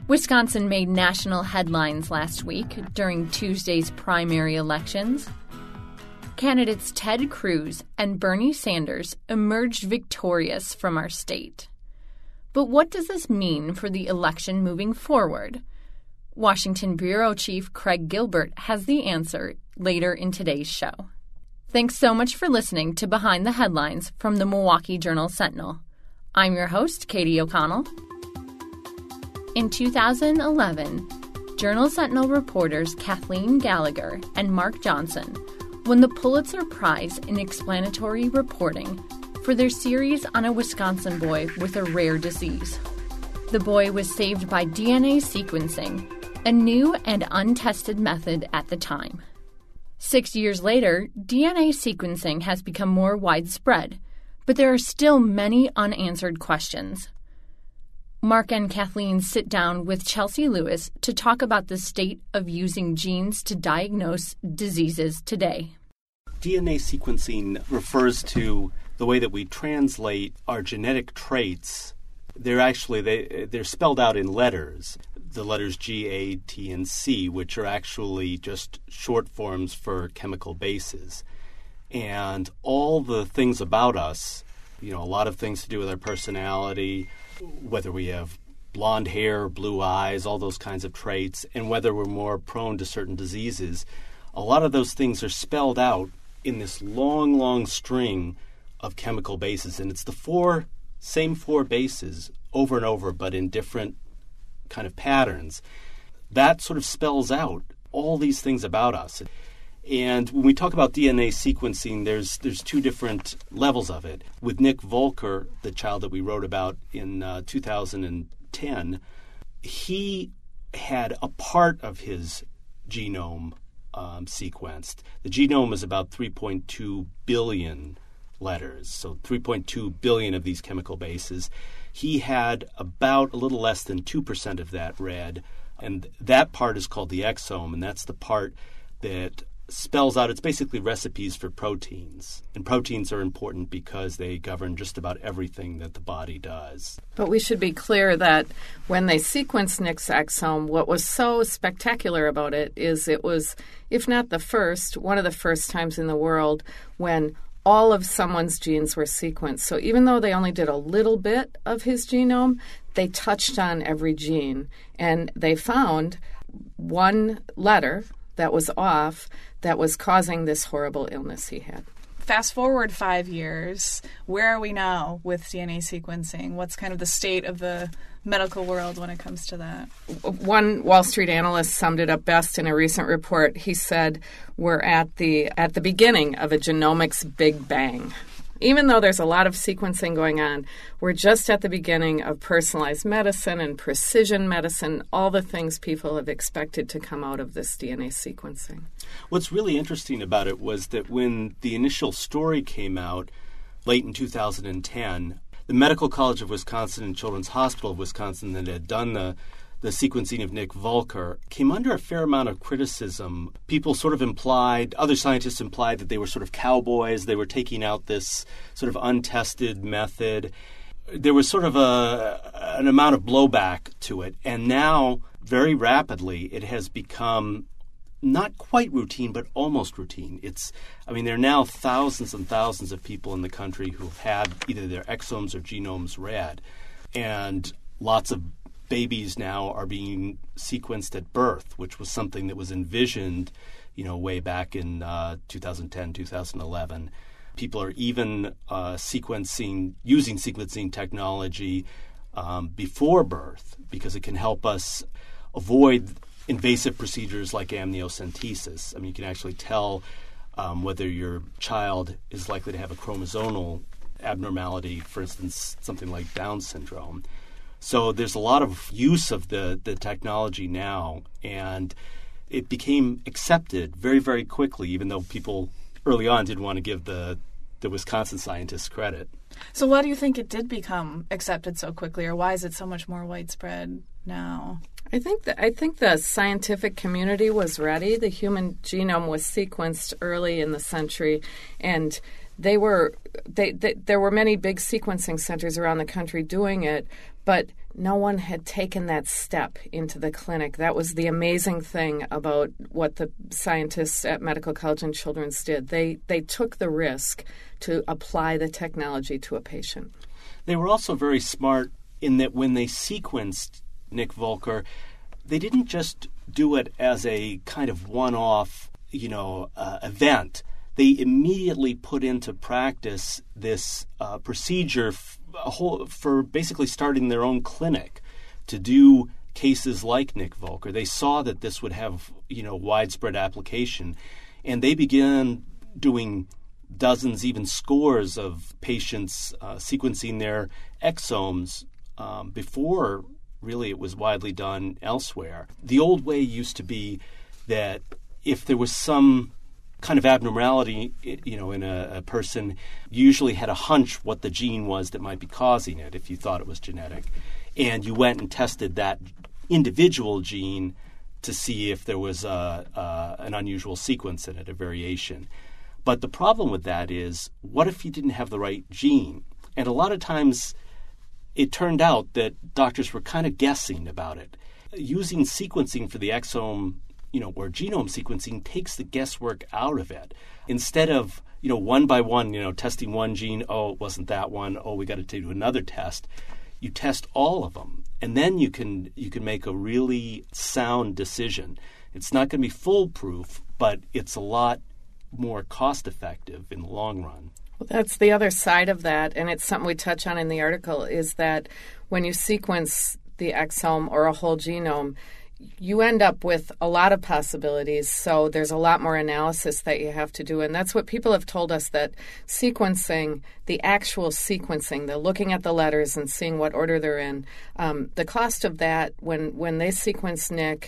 Wisconsin made national headlines last week during Tuesday's primary elections. Candidates Ted Cruz and Bernie Sanders emerged victorious from our state. But what does this mean for the election moving forward? Washington Bureau Chief Craig Gilbert has the answer later in today's show. Thanks so much for listening to Behind the Headlines from the Milwaukee Journal-Sentinel. I'm your host, Katie O'Connell. In 2011, Journal-Sentinel reporters Kathleen Gallagher and Mark Johnson won the Pulitzer Prize in Explanatory Reporting for their series on a Wisconsin boy with a rare disease. The boy was saved by DNA sequencing, a new and untested method at the time. 6 years later, DNA sequencing has become more widespread, but there are still many unanswered questions. Mark and Kathleen sit down with Chelsea Lewis to talk about the state of using genes to diagnose diseases today. DNA sequencing refers to the way that we translate our genetic traits. They're spelled out in letters, the letters G, A, T, and C, which are actually just short forms for chemical bases. And all the things about us, a lot of things to do with our personality, whether we have blonde hair, blue eyes, all those kinds of traits, and whether we're more prone to certain diseases, a lot of those things are spelled out in this long, long string of chemical bases. And it's the same four bases over and over, but in different kind of patterns. That sort of spells out all these things about us. And when we talk about DNA sequencing, there's two different levels of it. With Nick Volker, the child that we wrote about in 2010, he had a part of his genome sequenced. The genome is about 3.2 billion letters, so 3.2 billion of these chemical bases. He had about a little less than 2% of that read, and that part is called the exome, and that's the part that spells out, it's basically recipes for proteins. And proteins are important because they govern just about everything that the body does. But we should be clear that when they sequenced Nick's exome, what was so spectacular about it is it was, if not the first, one of the first times in the world when all of someone's genes were sequenced. So even though they only did a little bit of his genome, they touched on every gene. And they found one letter that was off that was causing this horrible illness he had. Fast forward 5 years, where are we now with DNA sequencing? What's kind of the state of the medical world when it comes to that? One Wall Street analyst summed it up best in a recent report. He said, we're at the beginning of a genomics big bang. Even though there's a lot of sequencing going on, we're just at the beginning of personalized medicine and precision medicine, all the things people have expected to come out of this DNA sequencing. What's really interesting about it was that when the initial story came out late in 2010, the Medical College of Wisconsin and Children's Hospital of Wisconsin that had done the sequencing of Nick Volker came under a fair amount of criticism. People sort of other scientists implied that they were sort of cowboys. They were taking out this sort of untested method. There was sort of an amount of blowback to it. And now, very rapidly, it has become not quite routine, but almost routine. There are now thousands and thousands of people in the country who have had either their exomes or genomes read. And lots of babies now are being sequenced at birth, which was something that was envisioned, way back in 2010, 2011. People are even using sequencing technology before birth because it can help us avoid invasive procedures like amniocentesis. You can actually tell whether your child is likely to have a chromosomal abnormality, for instance, something like Down syndrome. So there's a lot of use of the technology now, and it became accepted very, very quickly, even though people early on didn't want to give the Wisconsin scientists credit. So why do you think it did become accepted so quickly, or why is it so much more widespread now? I think the scientific community was ready. The human genome was sequenced early in the century, and there were many big sequencing centers around the country doing it, but no one had taken that step into the clinic. That was the amazing thing about what the scientists at Medical College and Children's did. They took the risk to apply the technology to a patient. They were also very smart in that when they sequenced Nick Volker, they didn't just do it as a kind of one-off, event. They immediately put into practice this procedure for basically starting their own clinic to do cases like Nick Volker. They saw that this would have, widespread application, and they began doing dozens, even scores of patients sequencing their exomes before really it was widely done elsewhere. The old way used to be that if there was some kind of abnormality, in a person, you usually had a hunch what the gene was that might be causing it if you thought it was genetic. And you went and tested that individual gene to see if there was an unusual sequence in it, a variation. But the problem with that is, what if you didn't have the right gene? And a lot of times it turned out that doctors were kind of guessing about it. Using sequencing for the exome, or genome sequencing takes the guesswork out of it. Instead of, one by one, testing one gene, oh, it wasn't that one, oh, we got to do another test. You test all of them, and then you can make a really sound decision. It's not going to be foolproof, but it's a lot more cost-effective in the long run. Well, that's the other side of that, and it's something we touch on in the article, is that when you sequence the exome or a whole genome, you end up with a lot of possibilities, so there's a lot more analysis that you have to do. And that's what people have told us, that sequencing, the actual sequencing, the looking at the letters and seeing what order they're in, the cost of that when they sequenced Nick,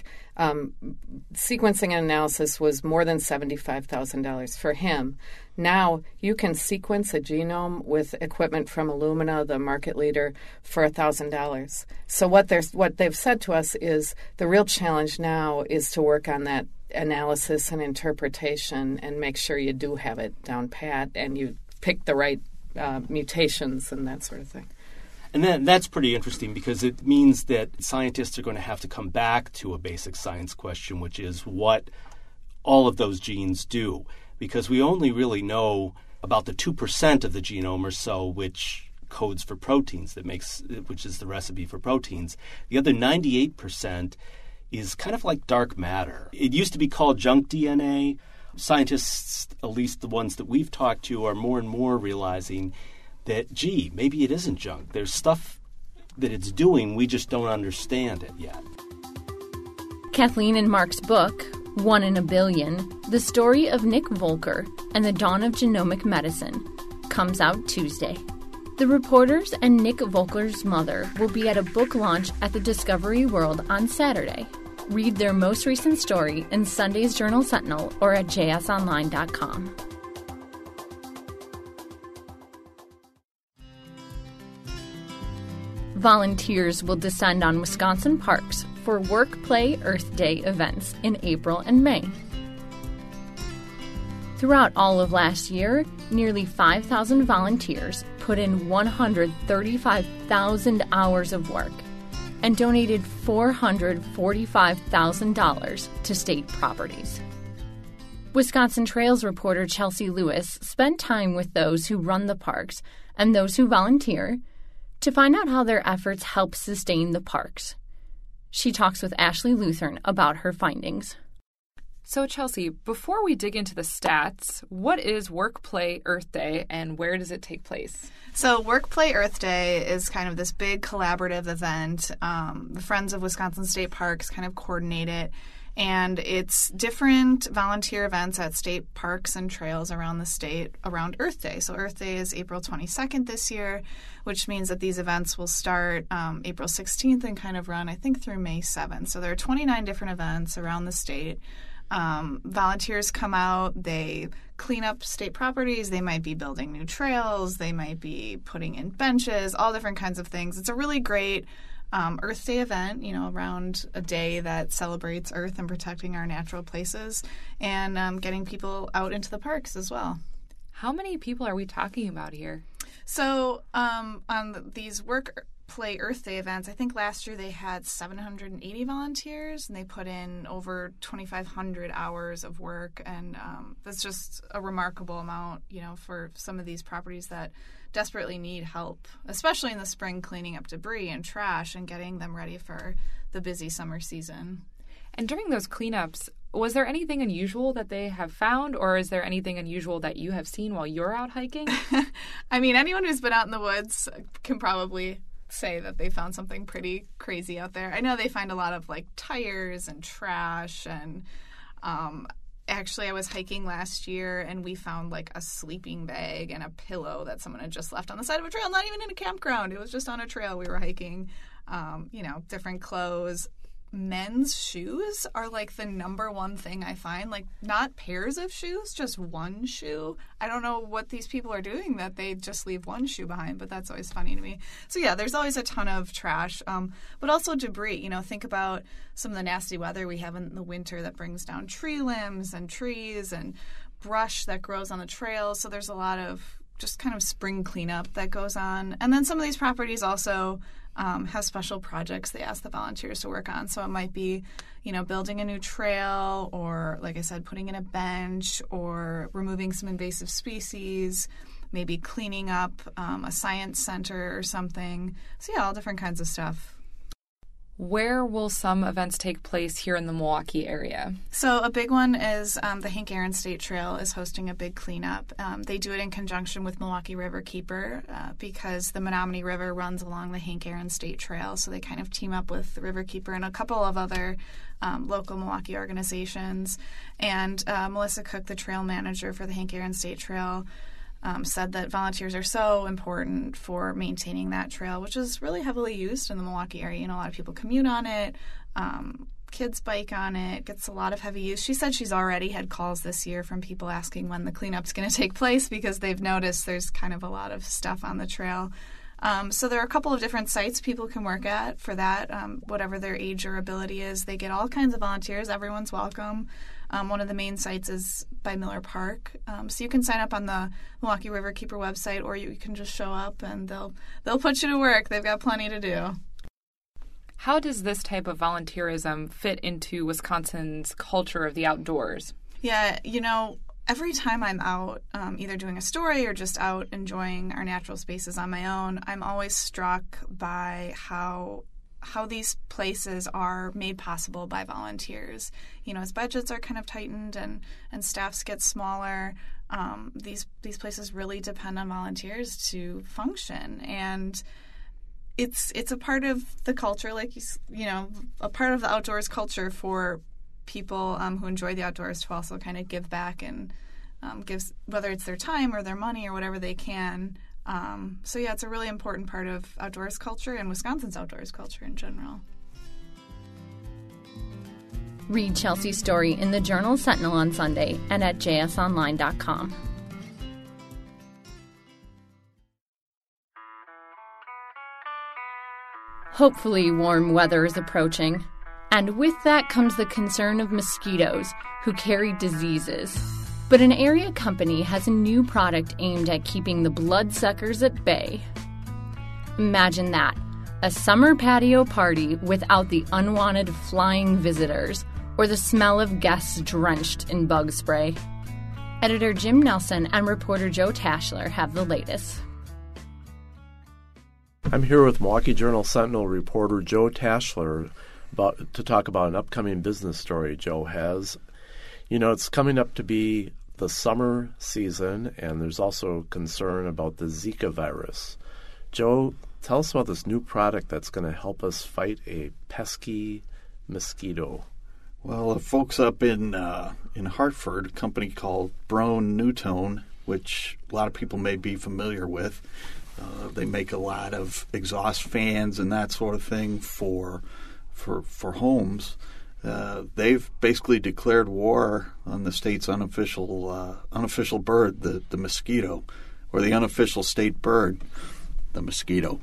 sequencing and analysis was more than $75,000 for him. Now you can sequence a genome with equipment from Illumina, the market leader, for $1,000. So what they've said to us is the real challenge now is to work on that analysis and interpretation and make sure you do have it down pat and you pick the right mutations and that sort of thing. And that's pretty interesting, because it means that scientists are going to have to come back to a basic science question, which is what all of those genes do. Because we only really know about the 2% of the genome or so which codes for proteins, which is the recipe for proteins. The other 98% is kind of like dark matter. It used to be called junk DNA. Scientists, at least the ones that we've talked to, are more and more realizing that, maybe it isn't junk. There's stuff that it's doing, we just don't understand it yet. Kathleen and Mark's book, One in a Billion, The Story of Nick Volker and the Dawn of Genomic Medicine, comes out Tuesday. The reporters and Nick Volker's mother will be at a book launch at the Discovery World on Saturday. Read their most recent story in Sunday's Journal Sentinel or at jsonline.com. Volunteers will descend on Wisconsin parks for Work, Play, Earth Day events in April and May. Throughout all of last year, nearly 5,000 volunteers put in 135,000 hours of work and donated $445,000 to state properties. Wisconsin Trails reporter Chelsea Lewis spent time with those who run the parks and those who volunteer to find out how their efforts help sustain the parks. She talks with Ashley Lutheran about her findings. So, Chelsea, before we dig into the stats, what is Work, Play, Earth Day, and where does it take place? So Work, Play, Earth Day is kind of this big collaborative event. The Friends of Wisconsin State Parks kind of coordinate it. And it's different volunteer events at state parks and trails around the state around Earth Day. So Earth Day is April 22nd this year, which means that these events will start April 16th and kind of run, I think, through May 7th. So there are 29 different events around the state. Volunteers come out, they clean up state properties, they might be building new trails, they might be putting in benches, all different kinds of things. It's a really great Earth Day event, around a day that celebrates Earth and protecting our natural places and getting people out into the parks as well. How many people are we talking about here? So on these Work Play Earth Day events, I think last year they had 780 volunteers, and they put in over 2,500 hours of work, and that's just a remarkable amount, for some of these properties that desperately need help, especially in the spring, cleaning up debris and trash and getting them ready for the busy summer season. And during those cleanups, was there anything unusual that they have found, or is there anything unusual that you have seen while you're out hiking? I mean, anyone who's been out in the woods can probably say that they found something pretty crazy out there. I know they find a lot of tires and trash, and actually I was hiking last year and we found a sleeping bag and a pillow that someone had just left on the side of a trail, not even in a campground. It was just on a trail we were hiking. Different clothes. Men's shoes are the number one thing I find, not pairs of shoes, just one shoe. I don't know what these people are doing that they just leave one shoe behind, but that's always funny to me. So yeah, there's always a ton of trash, but also debris. Think about some of the nasty weather we have in the winter that brings down tree limbs and trees and brush that grows on the trails. So there's a lot of just kind of spring cleanup that goes on. And then some of these properties also have special projects they ask the volunteers to work on. So it might be, building a new trail, or, like I said, putting in a bench, or removing some invasive species, maybe cleaning up a science center or something. So yeah, all different kinds of stuff. Where will some events take place here in the Milwaukee area? So a big one is the Hank Aaron State Trail is hosting a big cleanup. They do it in conjunction with Milwaukee River Keeper because the Menominee River runs along the Hank Aaron State Trail. So they kind of team up with the River Keeper and a couple of other local Milwaukee organizations. And Melissa Cook, the trail manager for the Hank Aaron State Trail, said that volunteers are so important for maintaining that trail, which is really heavily used in the Milwaukee area. A lot of people commute on it. Kids bike on it. Gets a lot of heavy use. She said she's already had calls this year from people asking when the cleanup's going to take place because they've noticed there's kind of a lot of stuff on the trail. So there are a couple of different sites people can work at for that, whatever their age or ability is. They get all kinds of volunteers. Everyone's welcome. One of the main sites is by Miller Park. So you can sign up on the Milwaukee River Keeper website, or you can just show up and they'll put you to work. They've got plenty to do. How does this type of volunteerism fit into Wisconsin's culture of the outdoors? Yeah, every time I'm out, either doing a story or just out enjoying our natural spaces on my own, I'm always struck by how these places are made possible by volunteers. As budgets are kind of tightened and staffs get smaller, these places really depend on volunteers to function. And it's a part of the culture, a part of the outdoors culture for people who enjoy the outdoors to also kind of give back and gives, whether it's their time or their money or whatever they can. So yeah, it's a really important part of outdoors culture and Wisconsin's outdoors culture in general. Read Chelsea's story in the Journal Sentinel on Sunday and at jsonline.com. Hopefully warm weather is approaching, and with that comes the concern of mosquitoes who carry diseases. But an area company has a new product aimed at keeping the bloodsuckers at bay. Imagine that, a summer patio party without the unwanted flying visitors or the smell of guests drenched in bug spray. Editor Jim Nelson and reporter Joe Tashler have the latest. I'm here with Milwaukee Journal Sentinel reporter Joe Tashler to talk about an upcoming business story Joe has. It's coming up to be the summer season, and there's also concern about the Zika virus. Joe, tell us about this new product that's going to help us fight a pesky mosquito. Well, folks up in Hartford, a company called Broan-NuTone, which a lot of people may be familiar with. They make a lot of exhaust fans and that sort of thing for homes. They've basically declared war on the state's unofficial bird, the mosquito, or the unofficial state bird, the mosquito.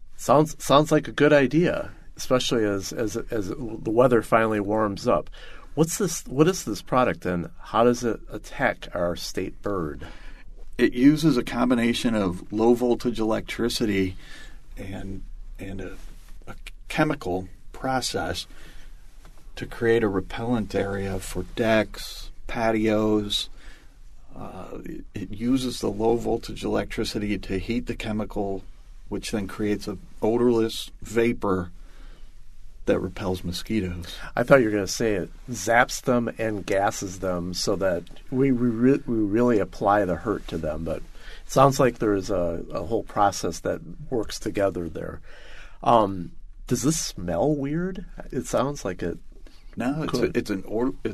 Sounds like a good idea, especially as the weather finally warms up. What is this product, and how does it attack our state bird? It uses a combination of low voltage electricity and a chemical process to create a repellent area for decks, patios. It uses the low voltage electricity to heat the chemical, which then creates a odorless vapor that repels mosquitoes. I thought you were going to say it zaps them and gasses them so that we really apply the hurt to them. But it sounds like there is a whole process that works together there. Does this smell weird? It sounds like it. No, it's an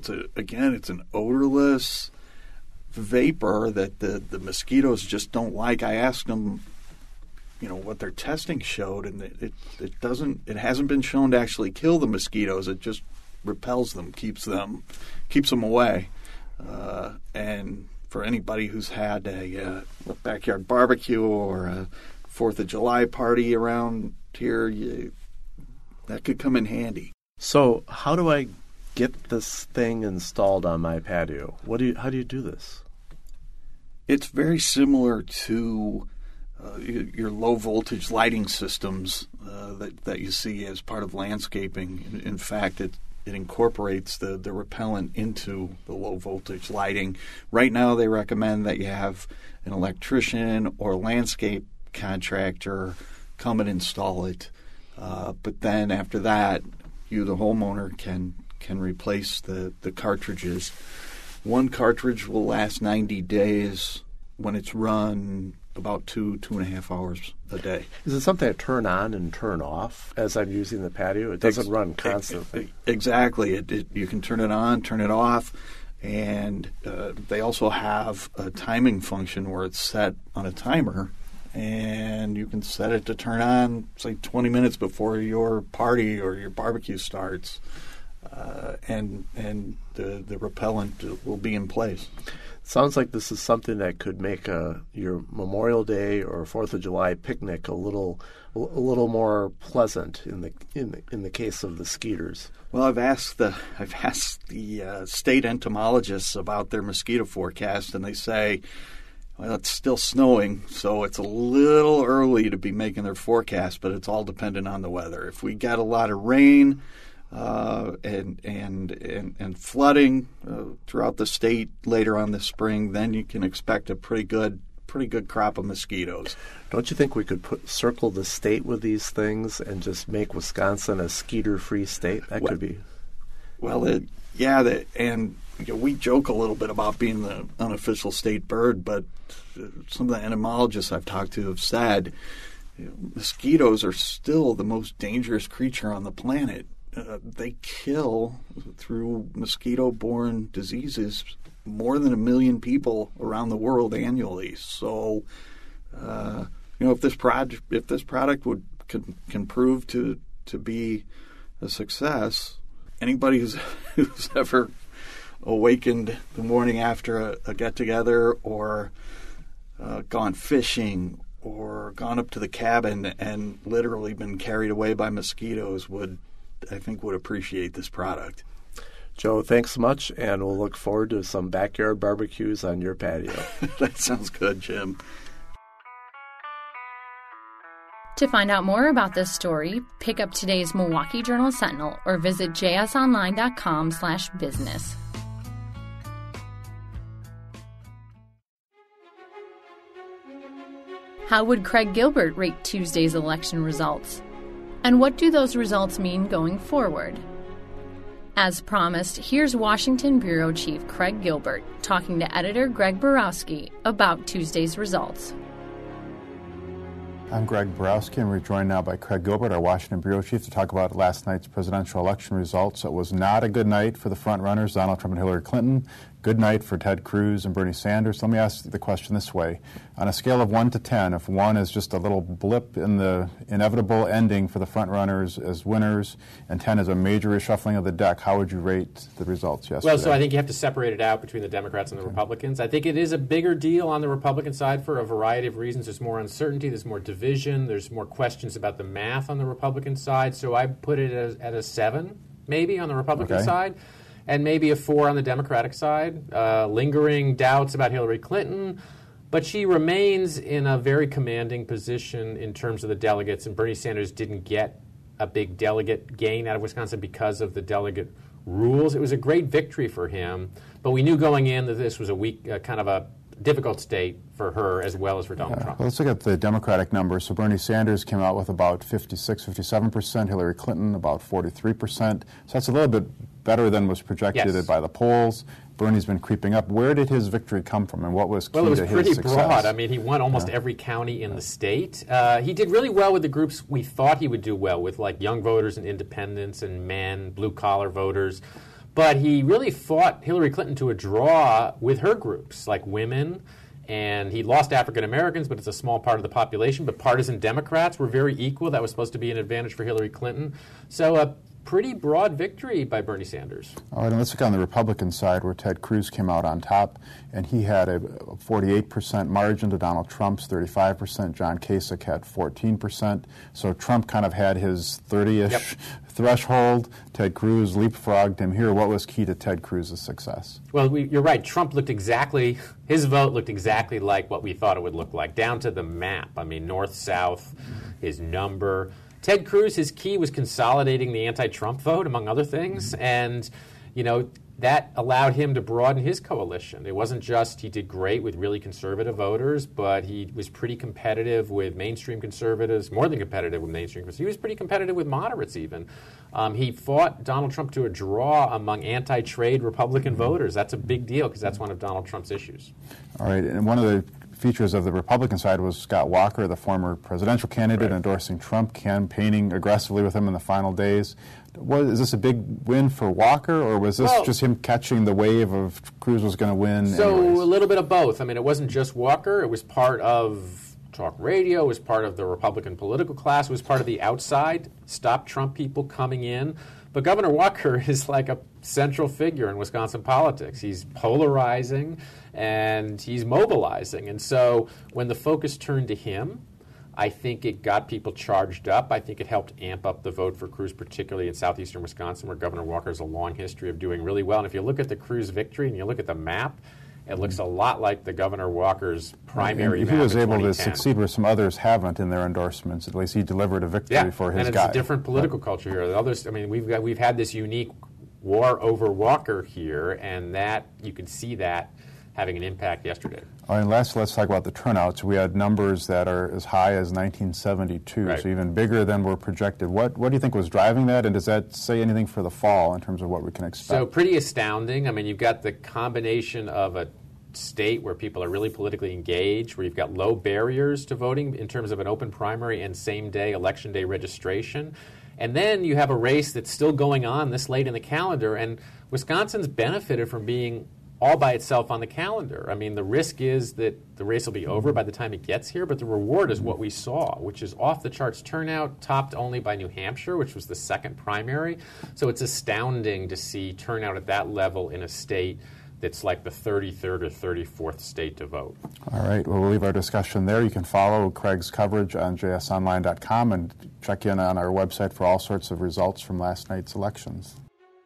odorless vapor that the mosquitoes just don't like. I asked them, what their testing showed, and it hasn't been shown to actually kill the mosquitoes. It just repels them, keeps them away. And for anybody who's had a backyard barbecue or a 4th of July party around here, that could come in handy. So how do I get this thing installed on my patio? How do you do this? It's very similar to your low voltage lighting systems that you see as part of landscaping. In fact, it incorporates the repellent into the low voltage lighting. Right now, they recommend that you have an electrician or a landscape contractor come and install it. But then after that, you, the homeowner, can replace the cartridges. One cartridge will last 90 days when it's run about 2.5 hours a day. Is it something I turn on and turn off as I'm using the patio? It doesn't run constantly. Exactly. You can turn it on, turn it off, and they also have a timing function where it's set on a timer, and you can set it to turn on, say, 20 minutes before your party or your barbecue starts, and the repellent will be in place. Sounds like this is something that could make your Memorial Day or 4th of July picnic a little more pleasant in the case of the skeeters. Well, I've asked the state entomologists about their mosquito forecast, and they say, well, it's still snowing, so it's a little early to be making their forecast, but it's all dependent on the weather. If we get a lot of rain and flooding throughout the state later on this spring, then you can expect a pretty good crop of mosquitoes. Don't you think we could circle the state with these things and just make Wisconsin a skeeter-free state? That could be. Well, and we joke a little bit about being the unofficial state bird, but some of the entomologists I've talked to have said mosquitoes are still the most dangerous creature on the planet. They kill, through mosquito-borne diseases, more than 1 million people around the world annually. So, if this product can prove to be a success, anybody who's ever awakened the morning after a get-together or gone fishing or gone up to the cabin and literally been carried away by mosquitoes would appreciate this product. Joe, thanks so much, and we'll look forward to some backyard barbecues on your patio. That sounds good, Jim. To find out more about this story, pick up today's Milwaukee Journal Sentinel or visit jsonline.com/business. How would Craig Gilbert rate Tuesday's election results? And what do those results mean going forward? As promised, here's Washington Bureau Chief Craig Gilbert talking to editor Greg Borowski about Tuesday's results. I'm Greg Borowski, and we're joined now by Craig Gilbert, our Washington Bureau Chief, to talk about last night's presidential election results. It was not a good night for the front-runners, Donald Trump and Hillary Clinton. Good night for Ted Cruz and Bernie Sanders. Let me ask the question this way. On a scale of 1 to 10, if 1 is just a little blip in the inevitable ending for the front-runners as winners, and 10 is a major reshuffling of the deck, how would you rate the results yesterday? Well, so I think you have to separate it out between the Democrats and the Republicans. I think it is a bigger deal on the Republican side for a variety of reasons. There's more uncertainty, there's more division, there's more questions about the math on the Republican side. So I put it at a 7, maybe, on the Republican side. and maybe a 4 on the Democratic side. Lingering doubts about Hillary Clinton, but she remains in a very commanding position in terms of the delegates, and Bernie Sanders didn't get a big delegate gain out of Wisconsin because of the delegate rules. It was a great victory for him, but we knew going in that this was a weak, kind of a difficult state for her as well as for Donald Trump. Well, let's look at the Democratic numbers. So Bernie Sanders came out with about 57%, Hillary Clinton about 43%. So that's a little bit better than was projected by the polls. Bernie's been creeping up. Where did his victory come from, and what was key to his success? Well, it was pretty broad. I mean, he won almost every county in the state. He did really well with the groups we thought he would do well with, like young voters and independents and men, blue-collar voters. But he really fought Hillary Clinton to a draw with her groups, like women, and he lost African Americans, but it's a small part of the population. But partisan Democrats were very equal. That was supposed to be an advantage for Hillary Clinton. So a pretty broad victory by Bernie Sanders. All right, and let's look on the Republican side, where Ted Cruz came out on top, and he had a 48% margin to Donald Trump's 35%. John Kasich had 14%. So Trump kind of had his 30-ish threshold. Ted Cruz leapfrogged him here. What was key to Ted Cruz's success? Well, you're right. Trump looked exactly, his vote looked exactly like what we thought it would look like, down to the map. I mean, north-south, his number. Ted Cruz, his key was consolidating the anti-Trump vote, among other things, and, you know, that allowed him to broaden his coalition. It wasn't just he did great with really conservative voters, but he was pretty competitive with mainstream conservatives, more than competitive with mainstream conservatives. He was pretty competitive with moderates even. He fought Donald Trump to a draw among anti-trade Republican voters. That's a big deal because that's one of Donald Trump's issues. All right, and one of the features of the Republican side was Scott Walker, the former presidential candidate, endorsing Trump, campaigning aggressively with him in the final days. Is this a big win for Walker, or was this just him catching the wave of Cruz was going to win? So anyways? A little bit of both. I mean, it wasn't just Walker. It was part of talk radio. It was part of the Republican political class. It was part of the outside, stop Trump people coming in. But Governor Walker is like a central figure in Wisconsin politics. He's polarizing and he's mobilizing. And so when the focus turned to him, I think it got people charged up. I think it helped amp up the vote for Cruz, particularly in southeastern Wisconsin, where Governor Walker has a long history of doing really well. And if you look at the Cruz victory and you look at the map, it looks a lot like the Governor Walker's primary map. He was able to succeed where some others haven't in their endorsements. At least he delivered a victory for his guy. And it's a different political culture here. The others, I mean, we've had this unique war over Walker here, and that you could see that having an impact yesterday. All right, and last, let's talk about the turnouts. We had numbers that are as high as 1972, so even bigger than were projected. What do you think was driving that, and does that say anything for the fall in terms of what we can expect? So pretty astounding. I mean, you've got the combination of a state where people are really politically engaged, where you've got low barriers to voting in terms of an open primary and same-day, election day registration. And then you have a race that's still going on this late in the calendar, and Wisconsin's benefited from being all by itself on the calendar. I mean, the risk is that the race will be over by the time it gets here, but the reward is what we saw, which is off-the-charts turnout, topped only by New Hampshire, which was the second primary. So it's astounding to see turnout at that level in a state that's like the 33rd or 34th state to vote. All right. Well, we'll leave our discussion there. You can follow Craig's coverage on jsonline.com and check in on our website for all sorts of results from last night's elections.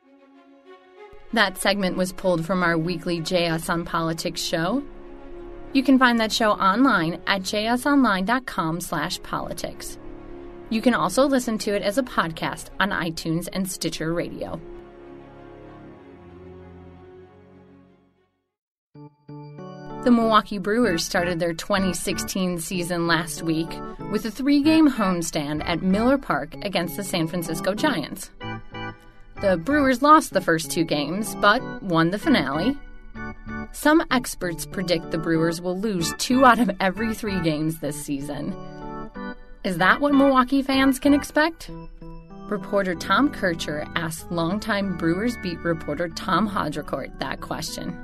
That segment was pulled from our weekly JS on Politics show. You can find that show online at jsonline.com/politics. You can also listen to it as a podcast on iTunes and Stitcher Radio. The Milwaukee Brewers started their 2016 season last week with a 3-game homestand at Miller Park against the San Francisco Giants. The Brewers lost the first 2 games, but won the finale. Some experts predict the Brewers will lose 2 out of every 3 games this season. Is that what Milwaukee fans can expect? Reporter Tom Kircher asked longtime Brewers beat reporter Tom Haudricourt that question.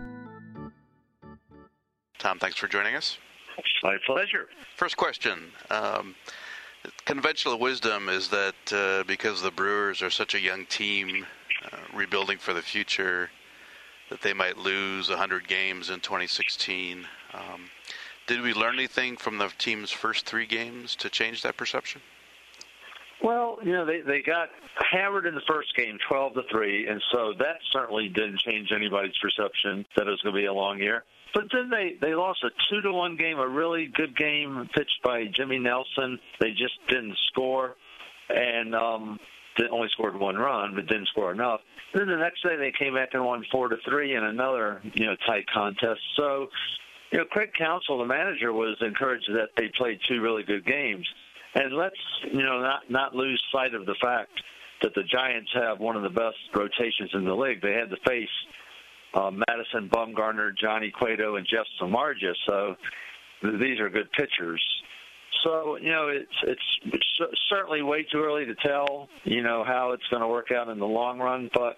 Tom, thanks for joining us. My pleasure. First question. Conventional wisdom is that because the Brewers are such a young team, rebuilding for the future, that they might lose 100 games in 2016. Did we learn anything from the team's first 3 games to change that perception? Well, they got hammered in the first game, 12-3, and so that certainly didn't change anybody's perception that it was going to be a long year. But then they lost a 2-1 game, a really good game pitched by Jimmy Nelson. They just didn't score, and they only scored 1 run, but didn't score enough. And then the next day they came back and won 4-3 in another tight contest. So Craig Counsell, the manager, was encouraged that they played 2 really good games. And let's not lose sight of the fact that the Giants have one of the best rotations in the league. They had to face Madison Bumgarner, Johnny Cueto, and Jeff Samardzija. So these are good pitchers. So it's certainly way too early to tell how it's going to work out in the long run. But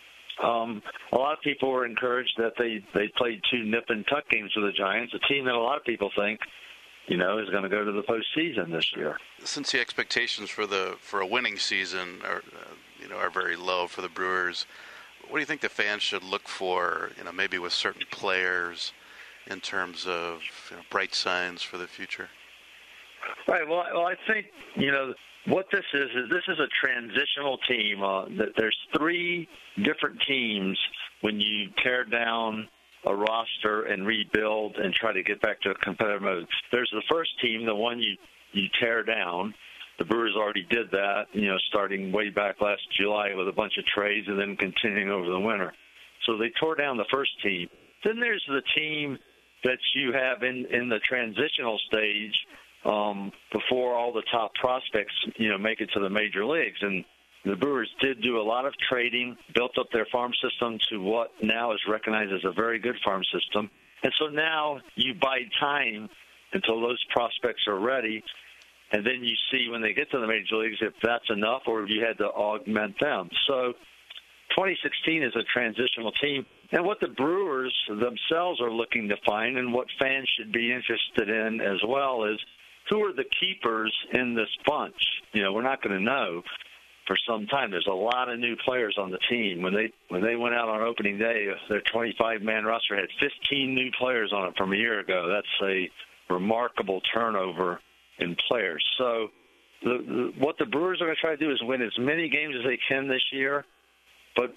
a lot of people were encouraged that they played 2 nip and tuck games with the Giants, a team that a lot of people think is going to go to the postseason this year. Since the expectations for a winning season are very low for the Brewers, what do you think the fans should look for? Maybe with certain players, in terms of bright signs for the future. Right. Well, I think what this is a transitional team. That there's 3 different teams when you tear down a roster and rebuild and try to get back to a competitive mode. There's the first team, the one you tear down. The Brewers already did that, starting way back last July with a bunch of trades and then continuing over the winter. So they tore down the first team. Then there's the team that you have in the transitional stage before all the top prospects, make it to the major leagues. And the Brewers did do a lot of trading, built up their farm system to what now is recognized as a very good farm system. And so now you bide time until those prospects are ready, and then you see when they get to the major leagues if that's enough or if you had to augment them. So 2016 is a transitional team. And what the Brewers themselves are looking to find and what fans should be interested in as well is who are the keepers in this bunch. We're not going to know for some time. There's a lot of new players on the team. When they went out on opening day, their 25-man roster had 15 new players on it from a year ago. That's a remarkable turnover in players. So what the Brewers are going to try to do is win as many games as they can this year, but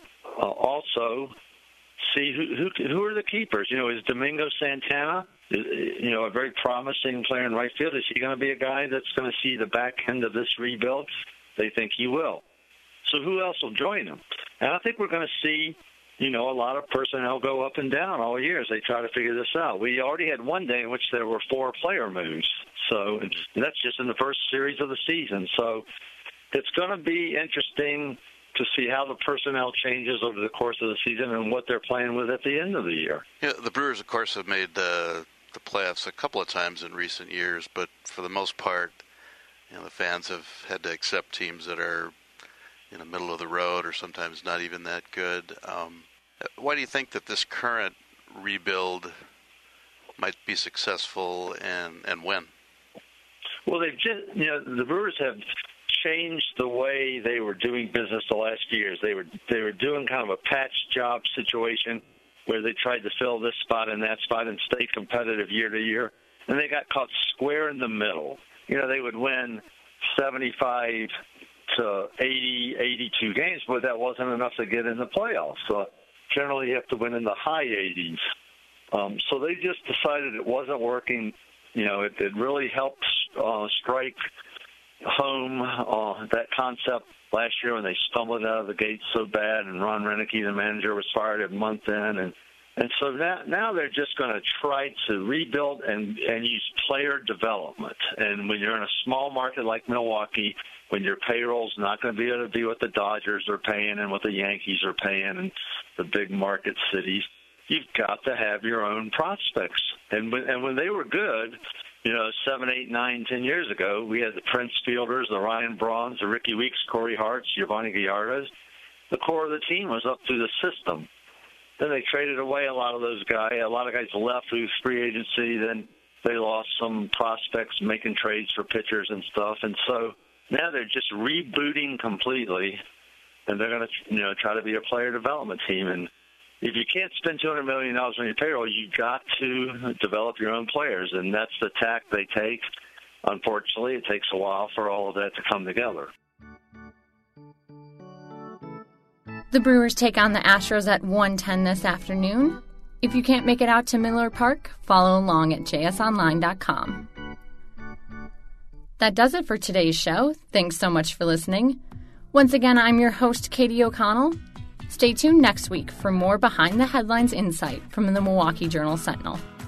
also see who are the keepers. Is Domingo Santana, a very promising player in right field, is he going to be a guy that's going to see the back end of this rebuild? They think he will. So who else will join him? And I think we're going to see, a lot of personnel go up and down all year as they try to figure this out. We already had one day in which there were 4 player moves. So that's just in the first series of the season. So it's going to be interesting to see how the personnel changes over the course of the season and what they're playing with at the end of the year. Yeah, the Brewers, of course, have made the playoffs a couple of times in recent years, but for the most part, the fans have had to accept teams that are in the middle of the road or sometimes not even that good. Why do you think that this current rebuild might be successful and when? Well, they've just, the Brewers have changed the way they were doing business the last years. They were doing kind of a patch job situation where they tried to fill this spot and that spot and stay competitive year to year, and they got caught square in the middle. They would win 75 to 80, 82 games, but that wasn't enough to get in the playoffs. So generally you have to win in the high 80s. So they just decided it wasn't working. It really helped strike home that concept last year when they stumbled out of the gate so bad, and Ron Renicky, the manager, was fired at month end. And so now they're just going to try to rebuild and use player development. And when you're in a small market like Milwaukee, when your payroll's not going to be able to be what the Dodgers are paying and what the Yankees are paying and the big market cities, you've got to have your own prospects. And when they were good, 7, 8, 9, 10 years ago, we had the Prince Fielders, the Ryan Brauns, the Ricky Weeks, Corey Harts, Giovanni Gallardos. The core of the team was up through the system. Then they traded away a lot of those guys. A lot of guys left through free agency. Then they lost some prospects making trades for pitchers and stuff. And so now they're just rebooting completely, and they're going to try to be a player development team. And if you can't spend $200 million on your payroll, you've got to develop your own players, and that's the tack they take. unfortunately, it takes a while for all of that to come together. The Brewers take on the Astros at 1:10 this afternoon. If you can't make it out to Miller Park, follow along at jsonline.com. That does it for today's show. Thanks so much for listening. Once again, I'm your host, Katie O'Connell. Stay tuned next week for more behind the headlines insight from the Milwaukee Journal-Sentinel.